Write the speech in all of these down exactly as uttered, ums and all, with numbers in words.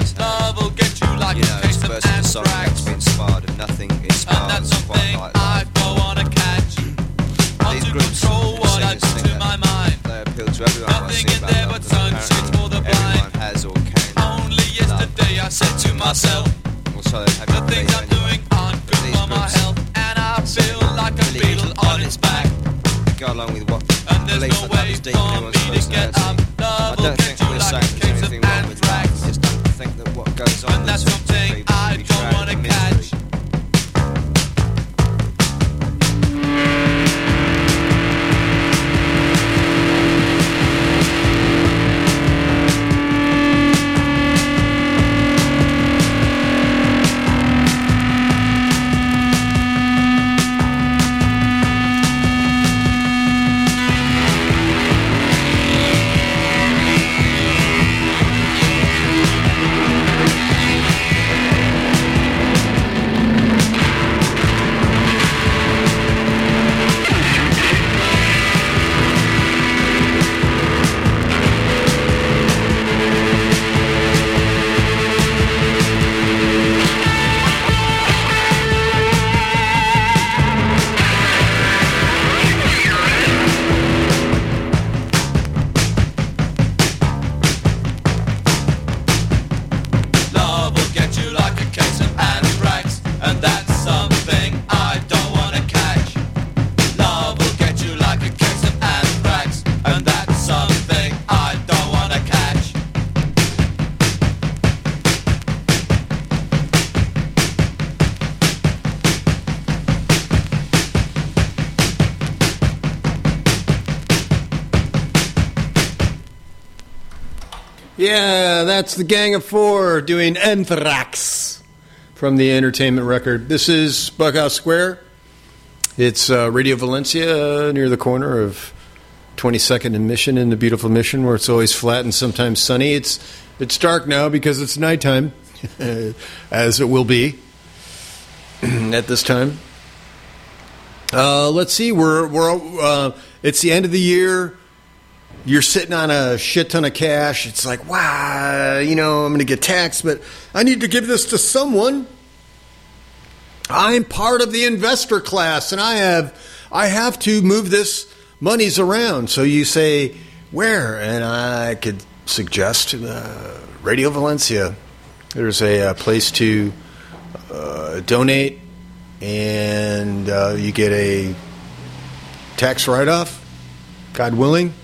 he's had. You know, his first of the song had to be inspired of nothing. Inspired quite like that. These groups, singers think that they appeal to everyone when I sing about love, because apparently everyone has or can love. Myself, also, have you the things I'm doing aren't good for my health, and I feel like a beetle on its back. Go along with what And there's belief no that love way is deep in for anyone's me to get personality. up. Love I will don't get think you we're like saying a there's case of anything wrong with love. anthrax. I just don't think that what goes on And that's with something people I can be don't dragged wanna to catch. misery. Yeah, that's the Gang of Four doing Anthrax from the Entertainment record. This is Bughouse Square. It's uh, Radio Valencia uh, near the corner of twenty-second and Mission in the beautiful Mission, where it's always flat and sometimes sunny. It's it's dark now because it's nighttime, as it will be at this time. Uh, let's see, we're we're uh, it's the end of the year. You're sitting on a shit ton of cash. It's like, wow, you know, I'm going to get taxed, but I need to give this to someone. I'm part of the investor class, and I have I have to move this monies around. So you say, where? And I could suggest uh, Radio Valencia. There's a, a place to uh, donate, and uh, you get a tax write-off, God willing.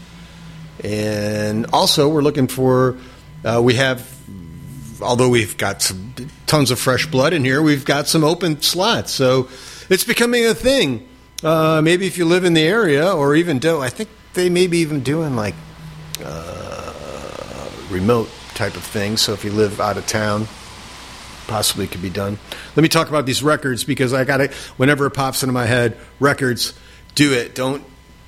And also, we're looking for, uh, we have, although we've got some tons of fresh blood in here, we've got some open slots. So it's becoming a thing. Uh, maybe if you live in the area, or even do, I think they may be even doing like uh, remote type of things. So if you live out of town, possibly could be done. Let me talk about these records, because I got it whenever it pops into my head. Records, do it. Don't.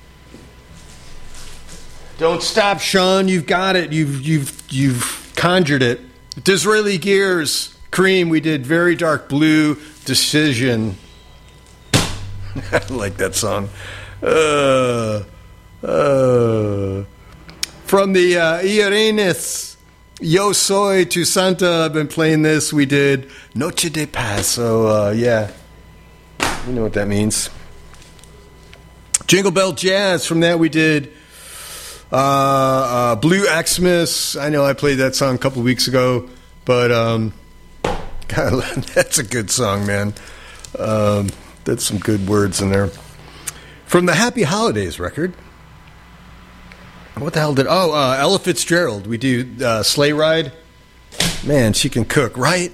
Don't stop, Sean. You've got it. You've you've you've conjured it. Disraeli Gears, Cream. We did Very Dark Blue, Decision. I like that song. Uh, uh, from the uh, Irenes, Yo Soy to Santa. I've been playing this. We did Noche de Paz. So uh, yeah, you know what that means. Jingle Bell Jazz. From that we did. Uh, uh, Blue Xmas. I know I played that song a couple weeks ago, but um, God, that's a good song, man. Um, that's some good words in there. From the Happy Holidays record. What the hell did... Oh, uh, Ella Fitzgerald. We do uh, Sleigh Ride. Man, she can cook, right?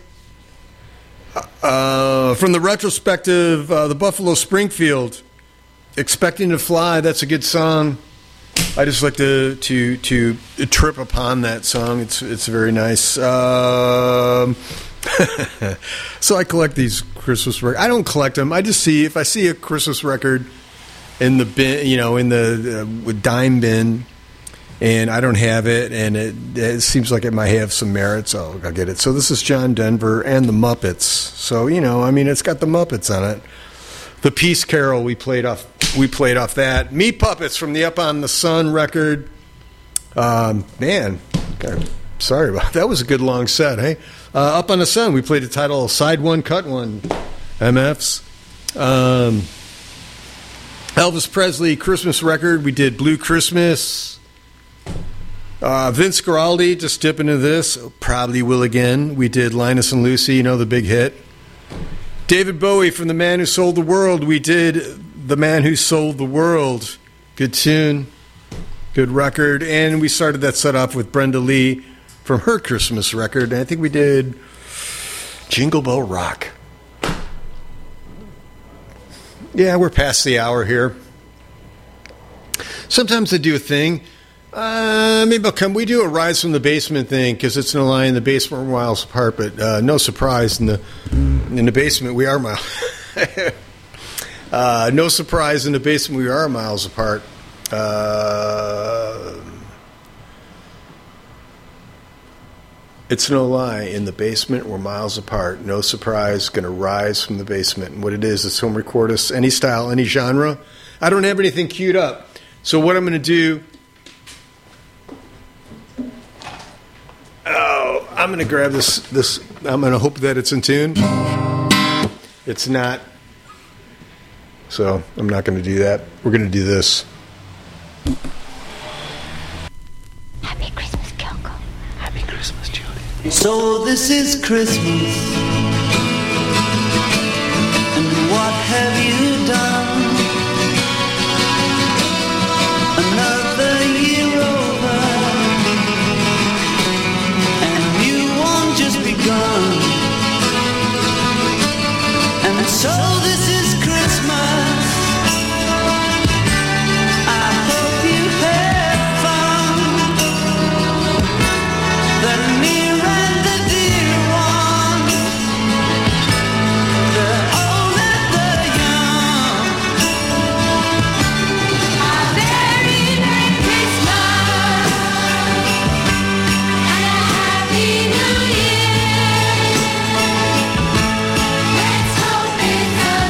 Uh, from the retrospective, uh, the Buffalo Springfield. Expecting to Fly. That's a good song. I just like to to to trip upon that song. It's it's very nice. Um, so I collect these Christmas records. I don't collect them. I just see if I see a Christmas record in the bin, you know, in the uh, dime bin, and I don't have it, and it, it seems like it might have some merit, so I'll get it. So this is John Denver and the Muppets. So you know, I mean, it's got the Muppets on it. The Peace Carol we played off. We played off that. Meat Puppets from the Up on the Sun record. Um, man, got Sorry about that. That was a good long set, hey? Uh, Up on the Sun, we played the title Side One, Cut One, M Fs. Um, Elvis Presley Christmas record, we did Blue Christmas. Uh, Vince Guaraldi, just dip into this, probably will again. We did Linus and Lucy, you know, the big hit. David Bowie from The Man Who Sold the World, we did The Man Who Sold the World. Good tune, good record. And we started that set off with Brenda Lee from her Christmas record. And I think we did Jingle Bell Rock. Yeah, we're past the hour here. Sometimes I do a thing. Uh, maybe I'll come. We do a Rise from the Basement thing because it's no lie in the basement we're miles apart, but uh, no surprise in the in the basement we are miles. uh, no surprise in the basement we are miles apart. Uh, it's no lie in the basement we're miles apart. No surprise, going to rise from the basement. And what it is, it's home record us any style, any genre. I don't have anything queued up, so what I'm going to do. Oh, I'm going to grab this, this. I'm going to hope that it's in tune. It's not. So I'm not going to do that. We're going to do this. Happy Christmas, Kyoko. Happy Christmas, Julie. So this is Christmas, and what have you done? Another year over, and you won't just begun. And so this is Christmas. I hope you have fun. The near and the dear one, the old and the young. A very Merry Christmas and a Happy New Year. Let's hope it's a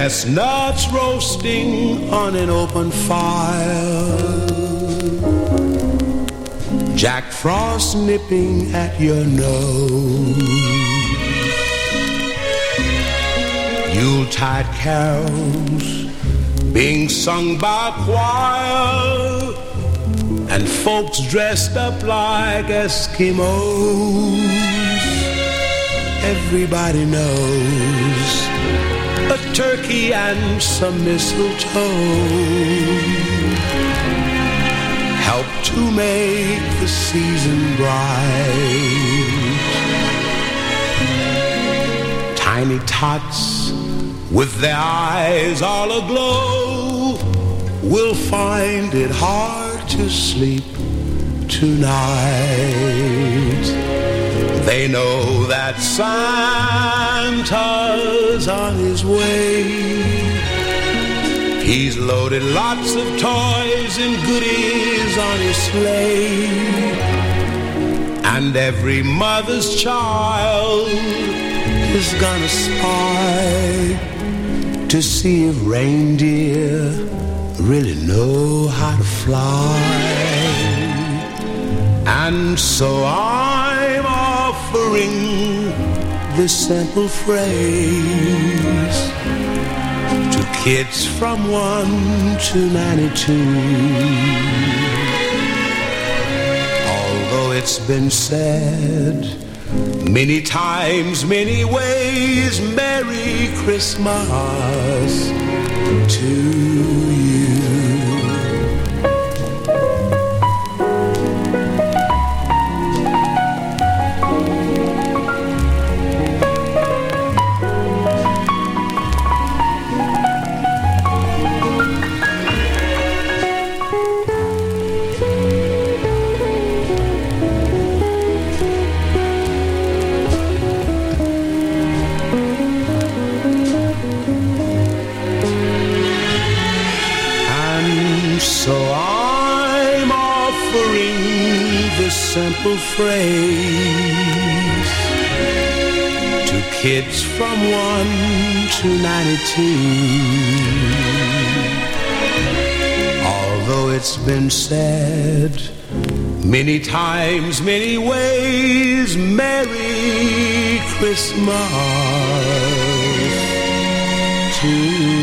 chestnuts roasting on an open fire, Jack Frost nipping at your nose, Yuletide carols being sung by choir, and folks dressed up like Eskimos. Everybody knows a turkey and some mistletoe help to make the season bright. Tiny tots with their eyes all aglow will find it hard to sleep tonight. They know that Santa's on his way. He's loaded lots of toys and goodies on his sleigh, and every mother's child is gonna spy to see if reindeer really know how to fly. And so I'm offering this simple phrase to kids from one to ninety-two. Although it's been said many times, many ways, Merry Christmas to you. Simple phrase to kids from one to ninety-two. Although it's been said many times, many ways, Merry Christmas to you.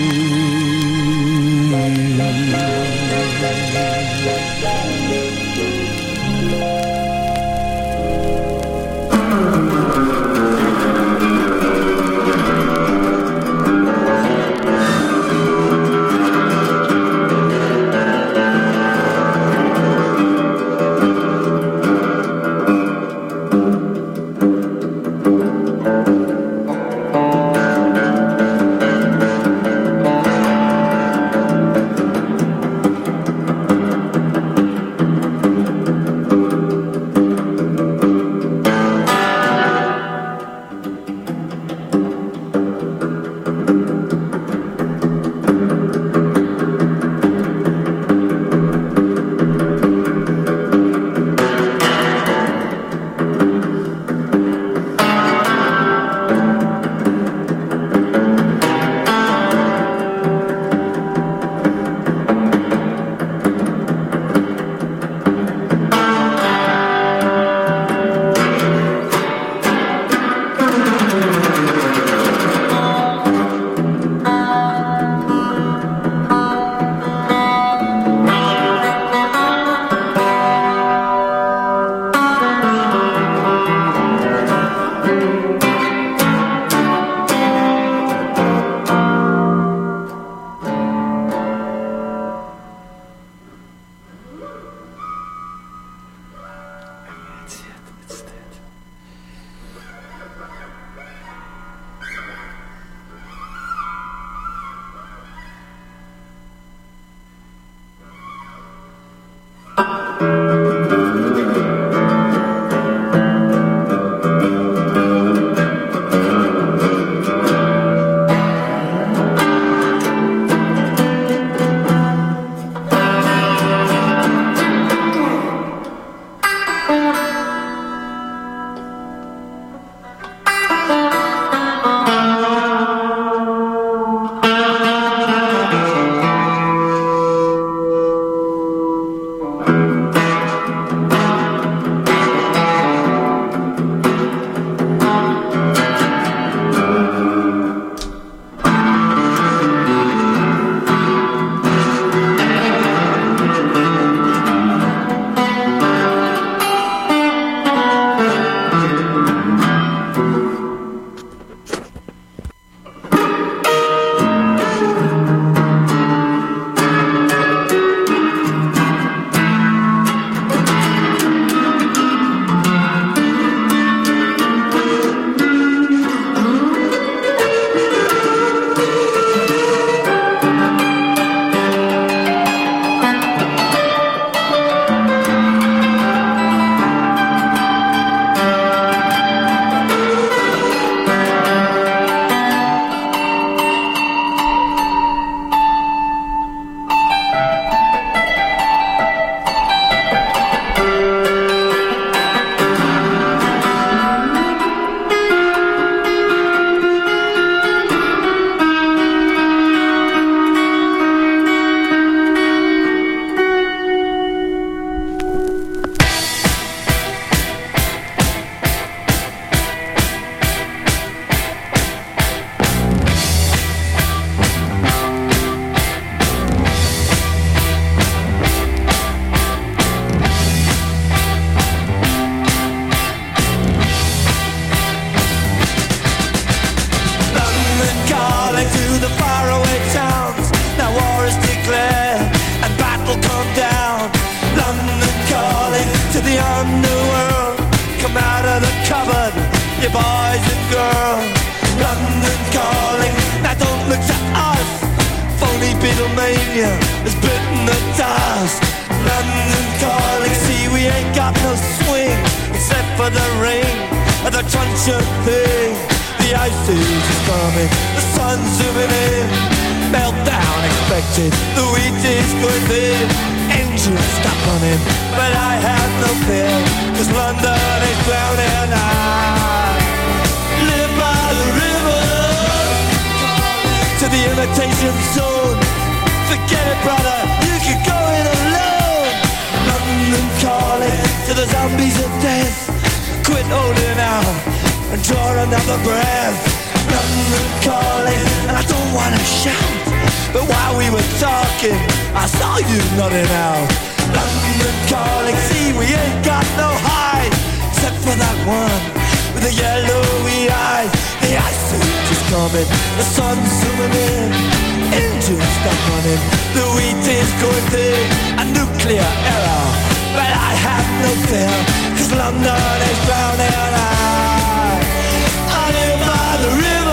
boys and girls. London calling, now don't look to us. Phony Beatlemania has bitten the dust. London calling, see we ain't got no swing except for the ring and the truncheon thing. The ice age is coming, the sun's zooming in. Meltdown expected, the wheat is going thin. Engines stop running, but I have no fear, cause London is drowning. I live by the river to the imitation zone. Forget it, brother, you can go it alone. London calling to the zombies of death. Quit holding out and draw another breath. London calling, and I don't wanna shout, but while we were talking, I saw you nodding out. London calling, see we ain't got no hide, except for that one with the yellowy eyes. The ice age is coming, the sun's zooming in. Engines stop running, the wheat is going big. A nuclear error, but I have no fear, cause London is drowning. I, I live by the river.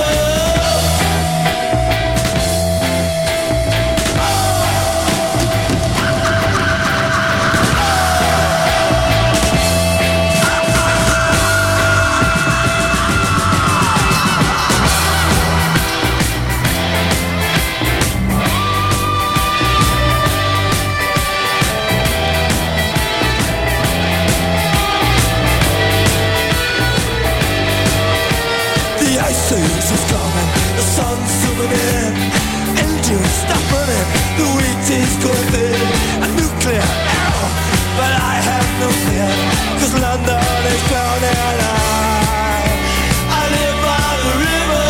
Is coming, the sun's zooming in. Engines stop running, the wheat is going thin. A nuclear error, but I have no fear, cause London is drowning. I, I live by the river.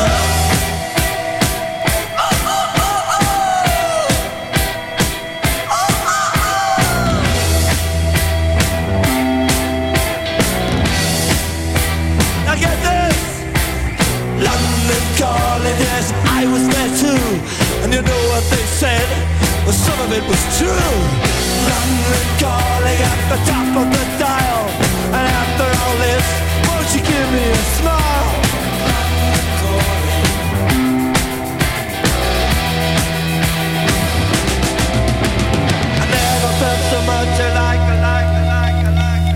Oh, oh, oh, oh. Oh, oh, oh. Now get this. London calling, yes, I was there too. And you know what they said? Well, some of it was true. London calling at the top of the dial. And after all this, won't you give me a smile? London calling. I never felt so much alike, alike, alike, alike.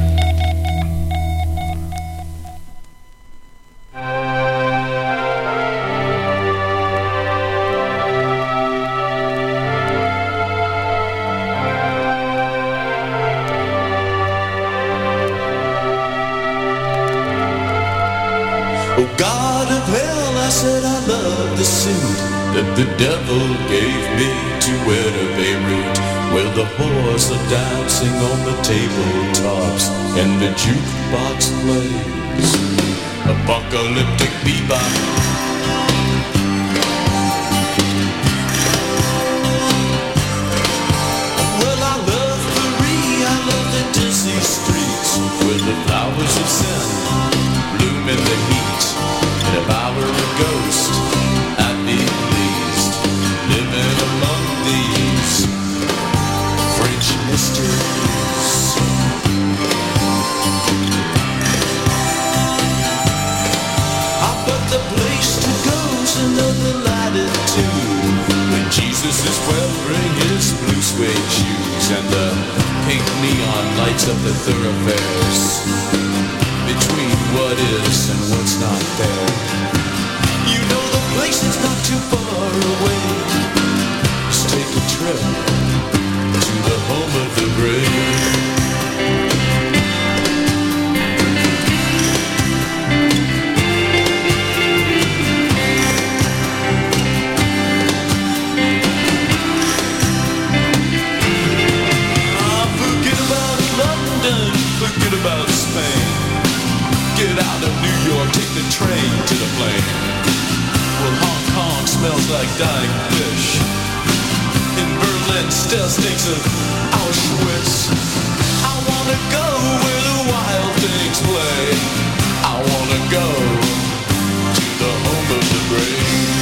Oh God of hell, I said I love the suit that the devil gave me to wear to Beirut, where the whores are dancing on the tabletops and the jukebox plays apocalyptic bebop. Well, I love Paris, I love the dizzy streets where the flowers of sin bloom in the heat. And if I were a ghost, I'd be pleased living among these French mysteries. I bet the place to go's another latitude, when Jesus is wearing his blue suede shoes and the pink neon lights up the thoroughfares between what is and what's not there. You know the place is not too far away. Just take a trip to the home of the brave. Ah, forget about London, forget about Spain. Get out of New York, take the train to the plane. Well, Hong Kong smells like dying fish. In Berlin still stinks of Auschwitz. I wanna go where the wild things play. I wanna go to the home of the brave.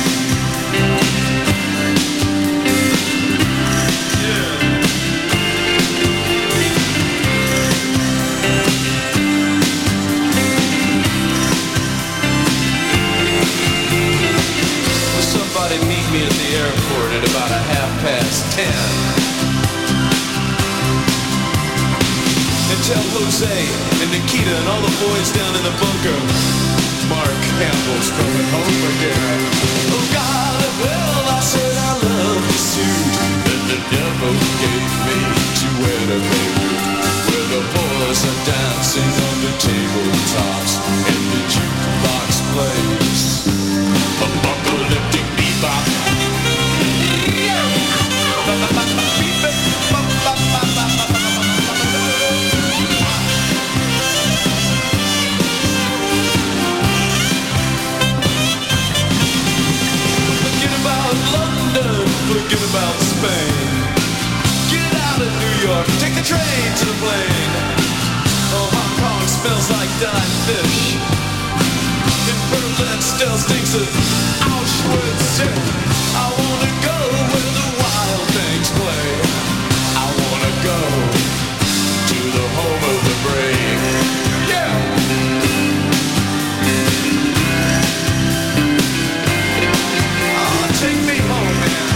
and tell Jose and Nikita and all the boys down in the bunker, Mark Campbell's coming home again. Oh God, well, I said I love the suit that the devil gave me to wear to Beirut, where the boys are dancing on the tabletops and the jukebox plays apocalyptic bebop. Forget about Spain. Get out of New York, take the train to the plane. Oh, Hong Kong smells like dying fish. And Berlin still stinks of Auschwitz. I wanna go where the wild things play. I wanna go to the home of the brave. Yeah! Oh, take me home, man.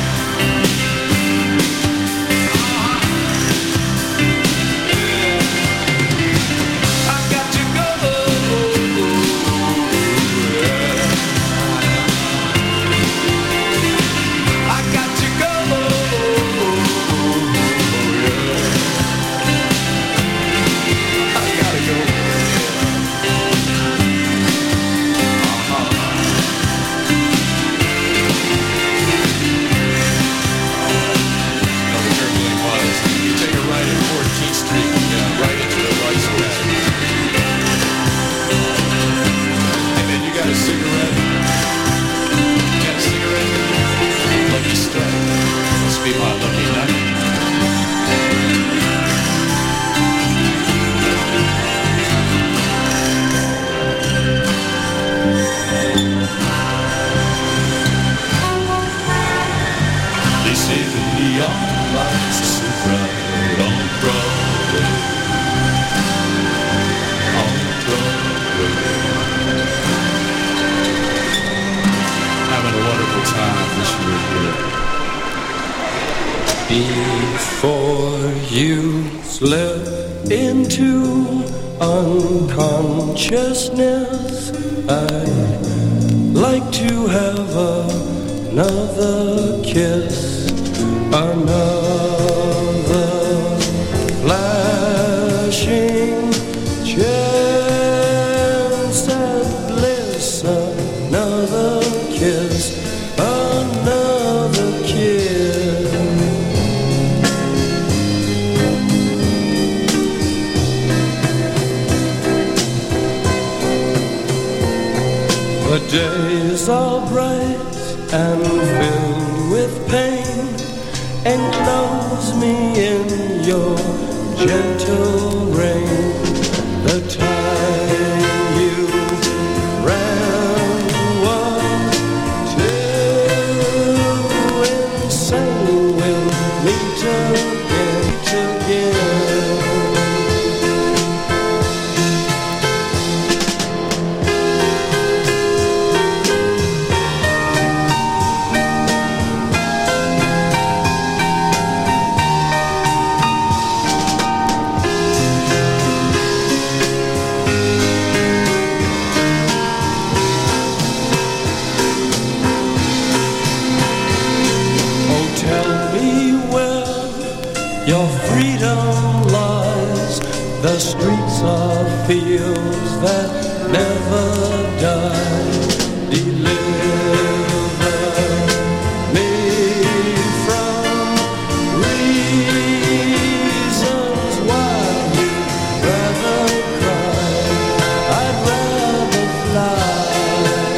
Be my lucky night. They say the neon lights are so bright on Broadway, on Broadway. Having a wonderful time this year here. Before you slip into unconsciousness, I'd like to have another kiss, another flashing chance at bliss, another kiss, another kiss. The days are bright and filled with pain. Enclose me in your gentle rain. The time you ran was too insane. We'll meet again, again. The streets are fields that never die. Deliver me from reasons why you'd rather cry. I'd rather fly.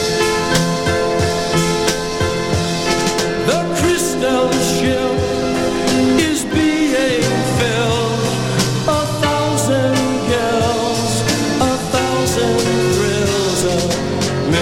The crystal ship is being filled. A thousand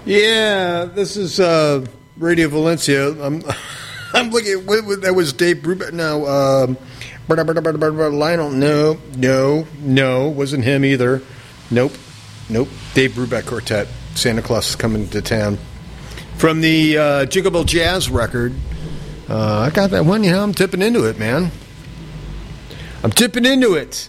Yeah, this is uh, Radio Valencia. I'm, I'm looking at what, what, that was Dave Brubeck. No, um, Lionel. No, no, no, wasn't him either. Nope, nope. Dave Brubeck Quartet. Santa Claus is coming to town. From the uh, Jingle Bell Jazz record. Uh, I got that one. You know, I'm tipping into it, man. I'm tipping into it.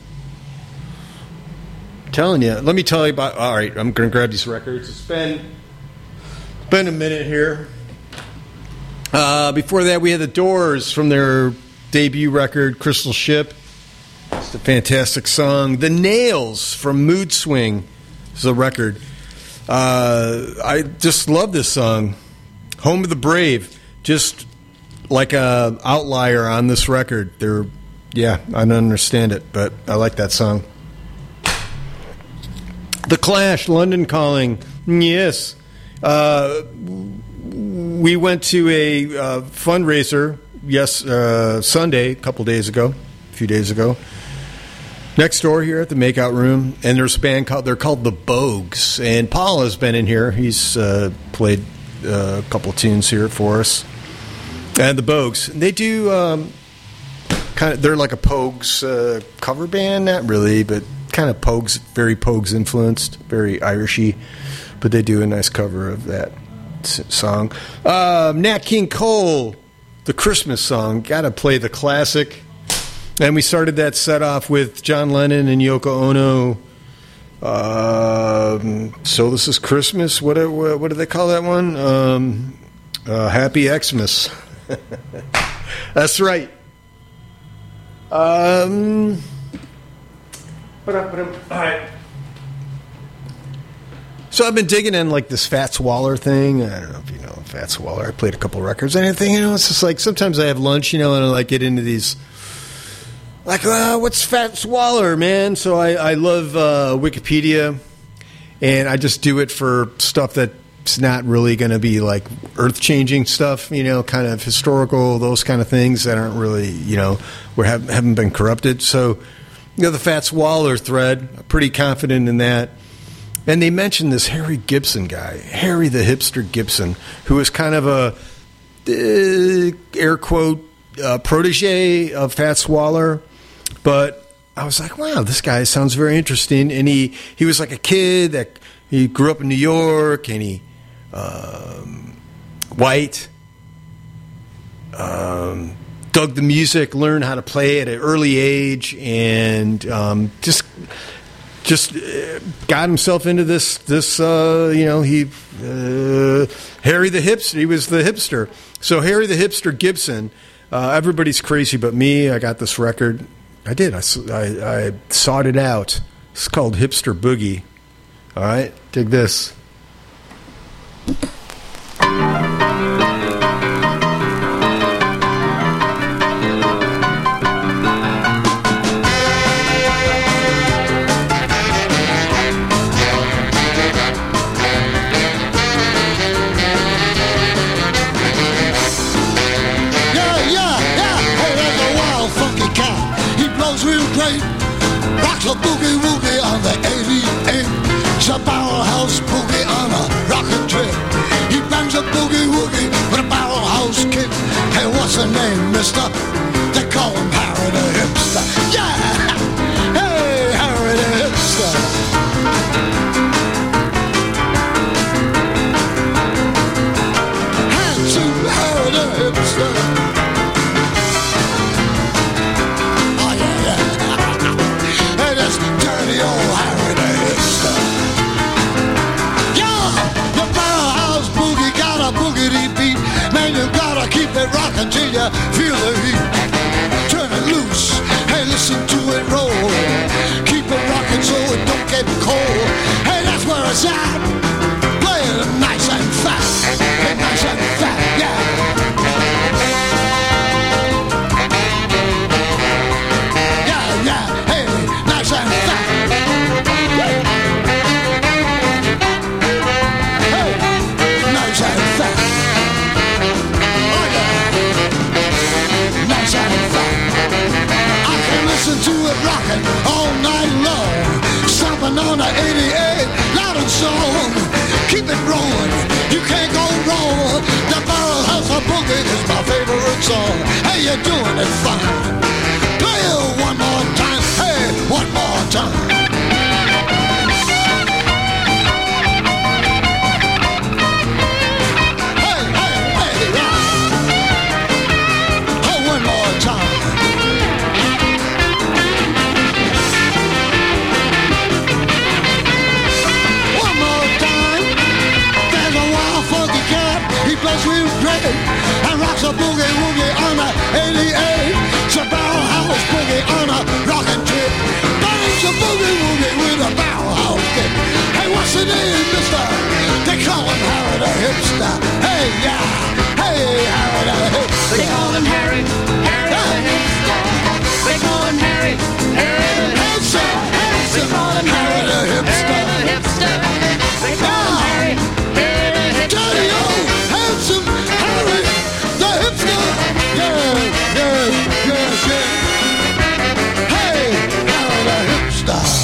I'm telling you. Let me tell you about. All right, I'm going to grab these records. It's been, it's been a minute here. Uh, before that, we had the Doors from their debut record, Crystal Ship. It's a fantastic song. The Nails from Mood Swing is a record. Uh, I just love this song. Home of the Brave. Just like a outlier on this record. They're, yeah, I don't understand it, but I like that song. The Clash, London Calling. Yes. Uh, we went to a uh, fundraiser, yes, uh, Sunday, a couple days ago, a few days ago. Next door here at the Makeout Room, and there's a band called, they're called The Bogues, and Paul has been in here. He's uh, played uh, a couple tunes here for us. And The Bogues, they do um, kind of, they're like a Pogues uh, cover band, not really, but kind of Pogues, very Pogues influenced, very Irishy, but they do a nice cover of that s- song. Uh, Nat King Cole, the Christmas song, got to play the classic. And we started that set off with John Lennon and Yoko Ono. Um, so This Is Christmas. What, what, what do they call that one? Um, uh, Happy Xmas. That's right. Um, all right. So I've been digging in like this Fats Waller thing. I don't know if you know Fats Waller. I played a couple records and anything. You know, it's just like sometimes I have lunch, you know, and I like get into these. Like, uh, what's Fats Waller, man? So I, I love uh, Wikipedia, and I just do it for stuff that's not really going to be like earth-changing stuff, you know, kind of historical, those kind of things that aren't really, you know, or have, haven't been corrupted. So, you know, the Fats Waller thread, I'm pretty confident in that. And they mentioned this Harry Gibson guy, Harry the Hipster Gibson, who is kind of a, uh, air quote, uh, protege of Fats Waller. But I was like, wow, this guy sounds very interesting. And he, he was like a kid that he grew up in New York, and he um, white, um, dug the music, learned how to play at an early age, and um, just just got himself into this this uh, you know he uh, Harry the Hipster. He was the hipster. So Harry the Hipster Gibson. Uh, everybody's crazy but me. I got this record. I did. I, I, I sought it out. It's called Hipster Boogie. All right, dig this. A boogie woogie on the eighty-eight. It's a powerhouse boogie on a rocket trip. He bangs a boogie woogie with a powerhouse kick. Hey, what's the name, mister? They call him Harry the Hipster. Yeah! Hey, Harry the Hipster. Hands to Harry the Hipster. Keep it rockin' till you feel the heat. Turn it loose and listen to it roll. Keep it rockin' so it don't get cold. Hey, that's where it's at. Play it nice and fast. Hey, nice and fast, yeah. Yeah, yeah, hey, nice and fast. Hey, nice and fast. Listen to it rockin' all night long. Stomping on the eighty-eight, loud and song. Keep keep it rolling. You can't go wrong. The Barrel House of Boogie is my favorite song. Hey, you're doing it fine. Play it one more time. Hey, one more time. And rocks a boogie woogie on a eighty-eight. It's a Barrel House boogie on a rockin' trip. Bangs a boogie woogie with a Barrel House kick. Hey, what's the name, mister? They call him Harry the Hipster. Hey, yeah. Hey, Harry the Hipster. They call him Harry, Harry the Hipster. They call him Harry, Harry the Hipster. They call him Harry the Hipster. They call him Harry, Harry the Hipster. Daddy, oh, handsome Harry the Hipster. Yes, yes, yes, yes. Hey, Harry the Hipster.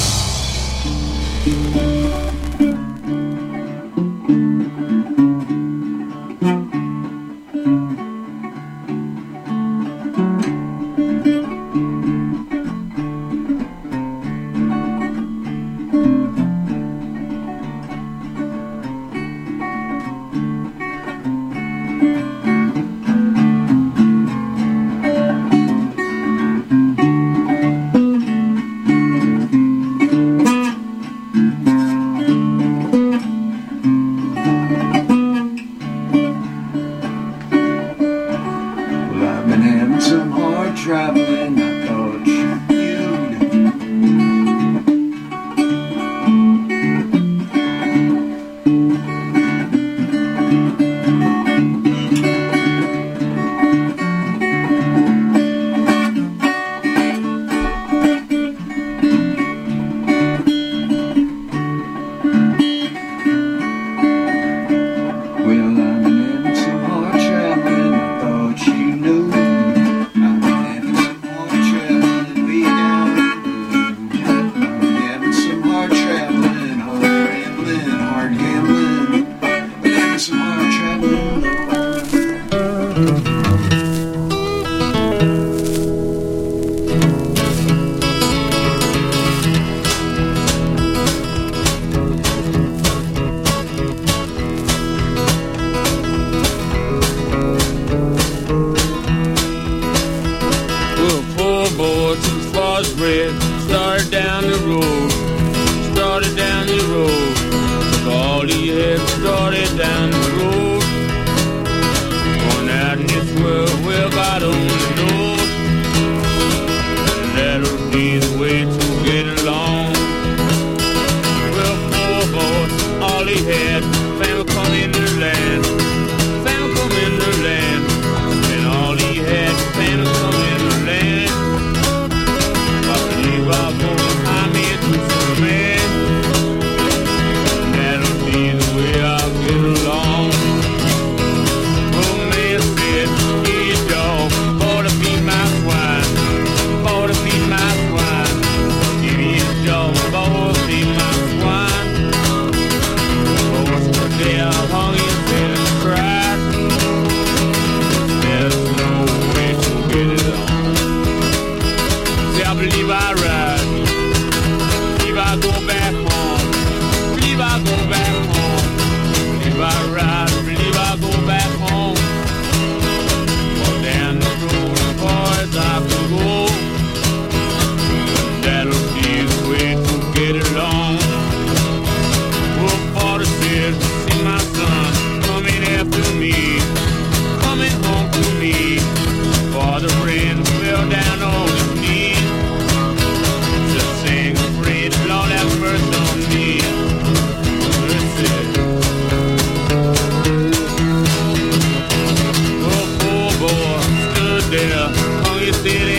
there, hung your city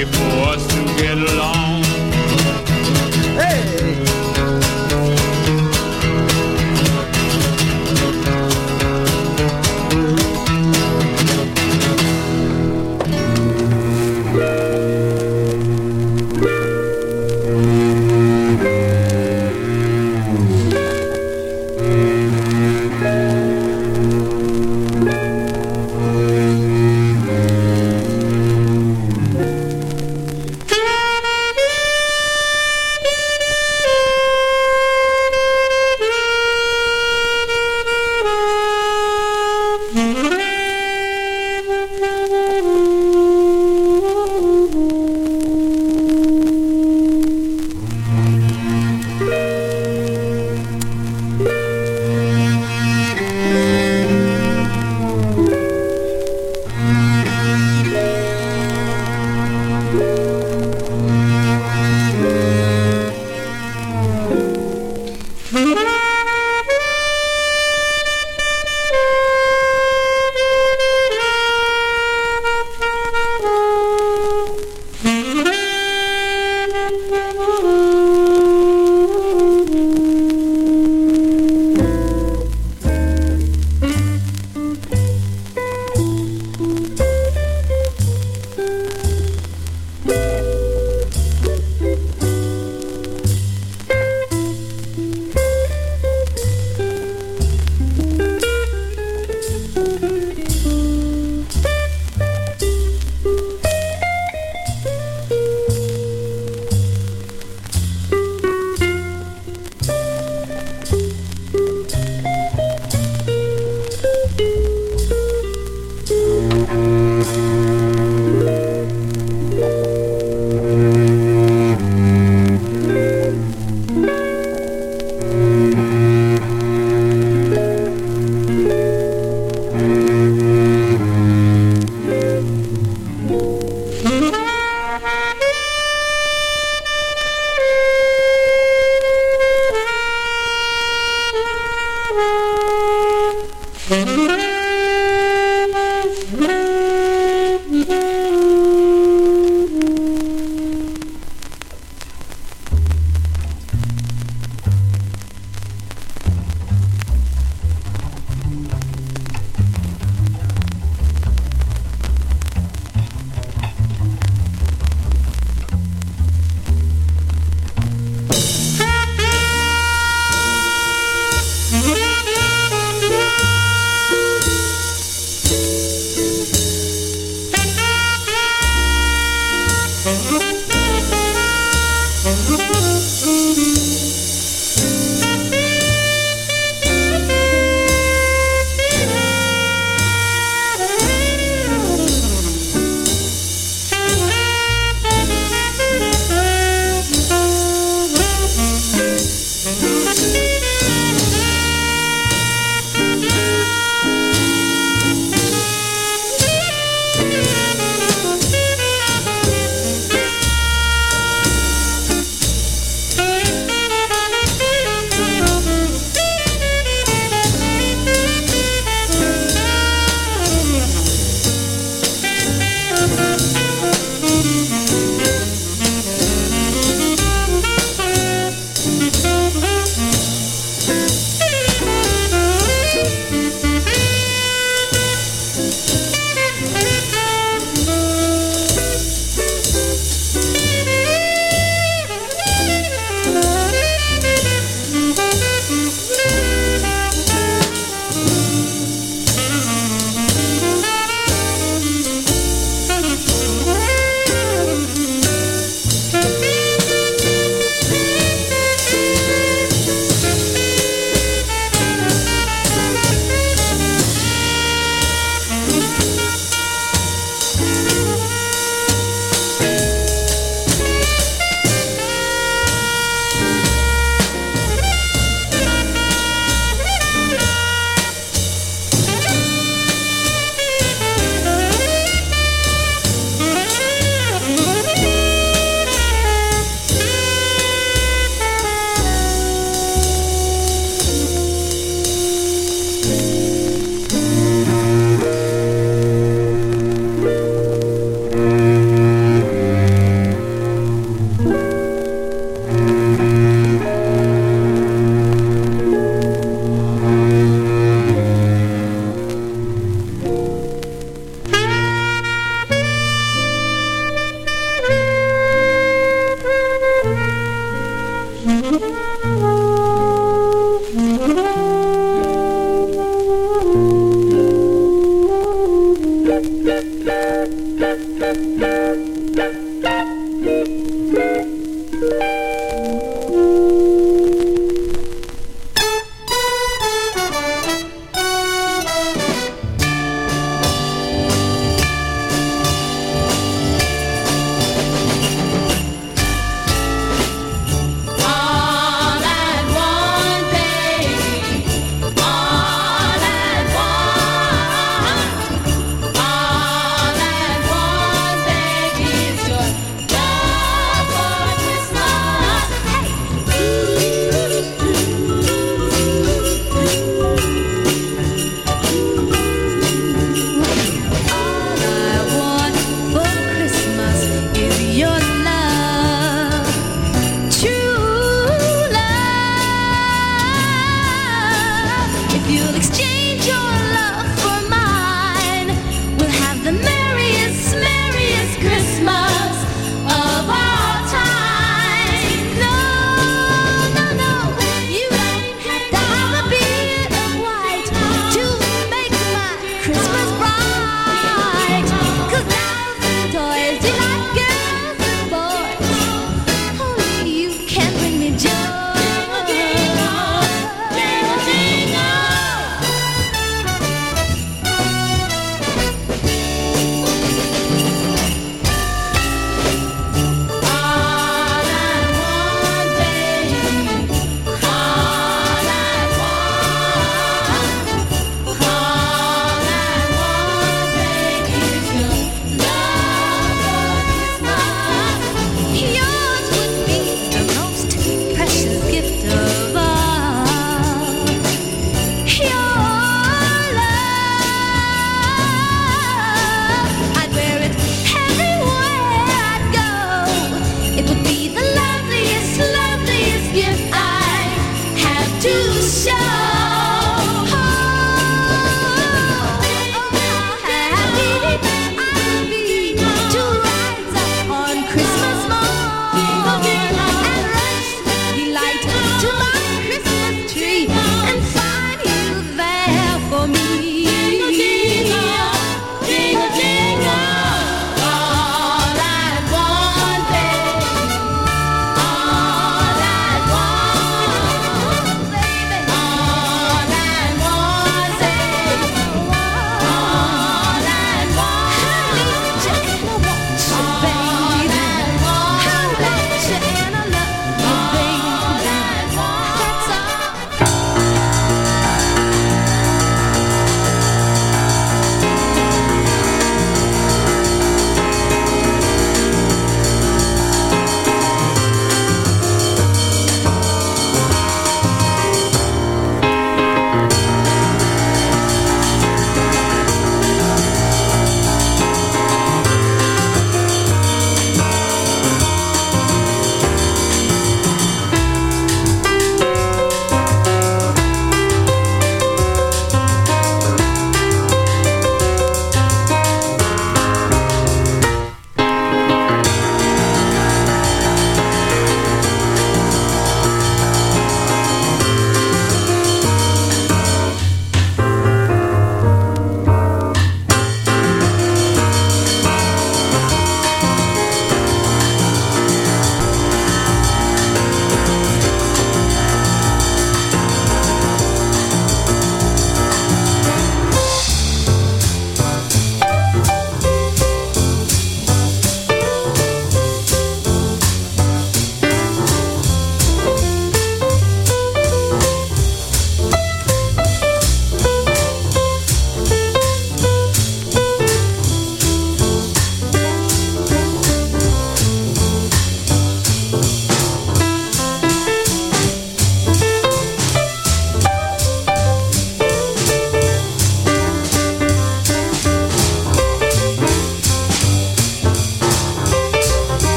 way for us to get along. Hey!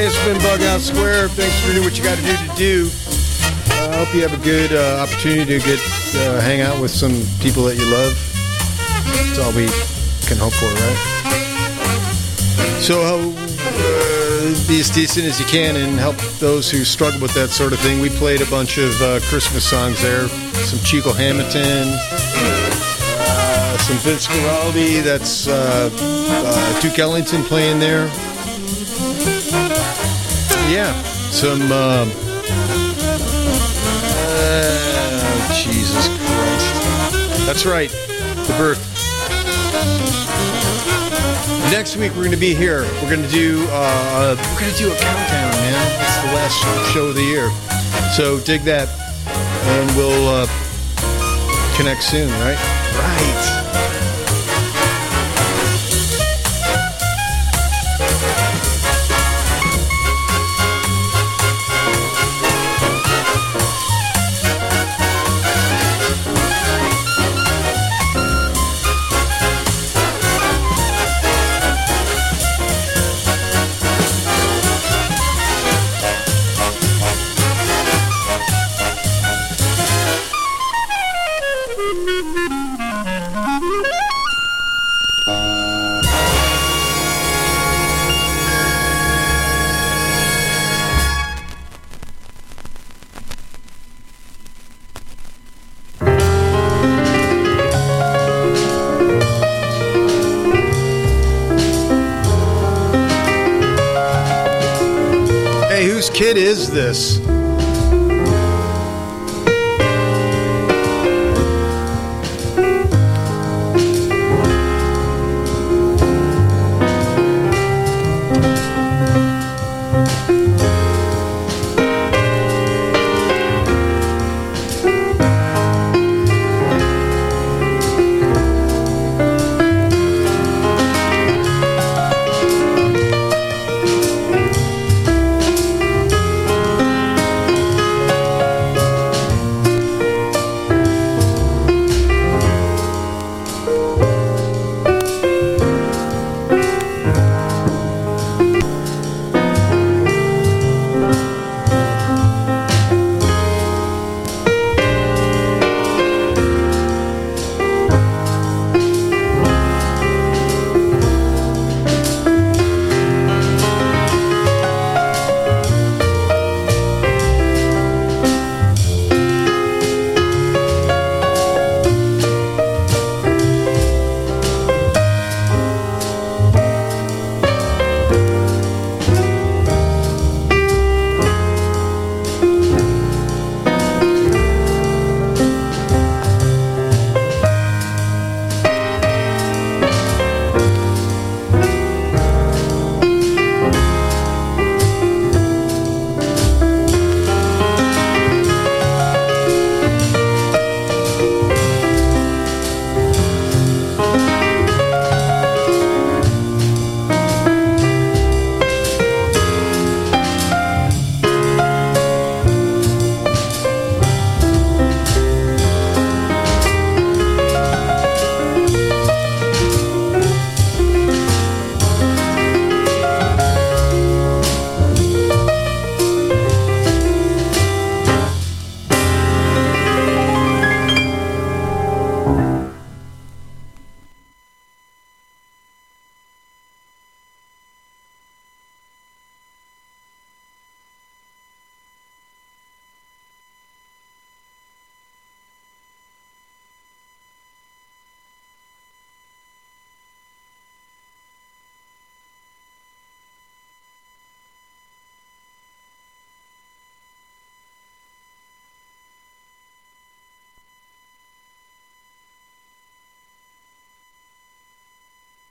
Hey, it's been Bughouse Square. Thanks for doing what you got to do to do. I uh, hope you have a good uh, opportunity to get uh, hang out with some people that you love. That's all we can hope for, right? So uh, be as decent as you can and help those who struggle with that sort of thing. We played a bunch of uh, Christmas songs there. Some Chico Hamilton, uh, some Vince Guaraldi. That's uh, uh, Duke Ellington playing there. Yeah, some... Uh, uh, Jesus Christ. That's right, the birth. Next week we're going to be here. We're going to do uh, we're going to do a countdown, man. It's the last show of the year, so dig that, and we'll uh, connect soon, right? Right. Kid is this?